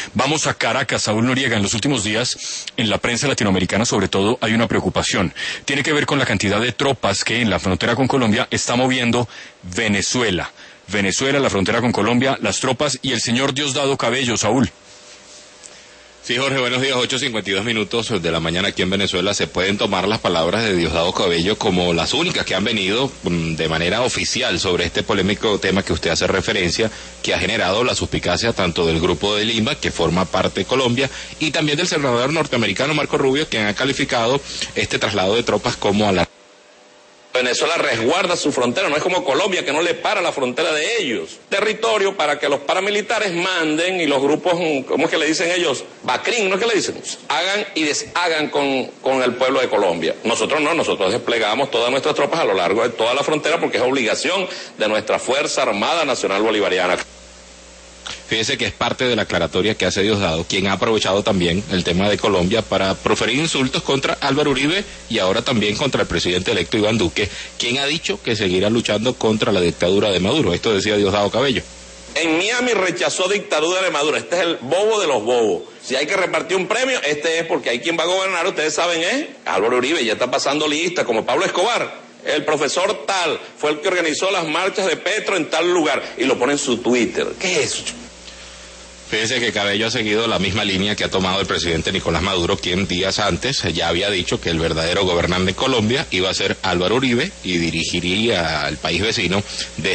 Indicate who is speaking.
Speaker 1: Vamos a Caracas, Saúl Noriega. En los últimos días, en la prensa latinoamericana sobre todo, hay una preocupación. Tiene que ver con la cantidad de tropas que en la frontera con Colombia está moviendo Venezuela. Venezuela, la frontera con Colombia, las tropas y el señor Diosdado Cabello, Saúl.
Speaker 2: Sí, Jorge, buenos días. 8:52 de la mañana aquí en Venezuela. Se pueden tomar las palabras de Diosdado Cabello como las únicas que han venido de manera oficial sobre este polémico tema que usted hace referencia, que ha generado la suspicacia tanto del Grupo de Lima, que forma parte de Colombia, y también del senador norteamericano Marco Rubio, quien ha calificado este traslado de tropas como a la...
Speaker 3: Venezuela resguarda su frontera, no es como Colombia que no le para la frontera de ellos. Territorio para que los paramilitares manden y los grupos, ¿cómo es que le dicen ellos? Bacrín, ¿no es que le dicen? Hagan y deshagan con el pueblo de Colombia. Nosotros no, nosotros desplegamos todas nuestras tropas a lo largo de toda la frontera porque es obligación de nuestra Fuerza Armada Nacional Bolivariana.
Speaker 2: Fíjese que es parte de la aclaratoria que hace Diosdado, quien ha aprovechado también el tema de Colombia para proferir insultos contra Álvaro Uribe y ahora también contra el presidente electo Iván Duque, quien ha dicho que seguirá luchando contra la dictadura de Maduro. Esto decía Diosdado Cabello.
Speaker 3: En Miami rechazó dictadura de Maduro. Este es el bobo de los bobos. Si hay que repartir un premio, este es porque hay quien va a gobernar, ustedes saben, Álvaro Uribe ya está pasando lista, como Pablo Escobar. El profesor tal fue el que organizó las marchas de Petro en tal lugar y lo pone en su Twitter. ¿Qué es eso?
Speaker 2: Fíjese que Cabello ha seguido la misma línea que ha tomado el presidente Nicolás Maduro, quien días antes ya había dicho que el verdadero gobernante de Colombia iba a ser Álvaro Uribe y dirigiría al país vecino desde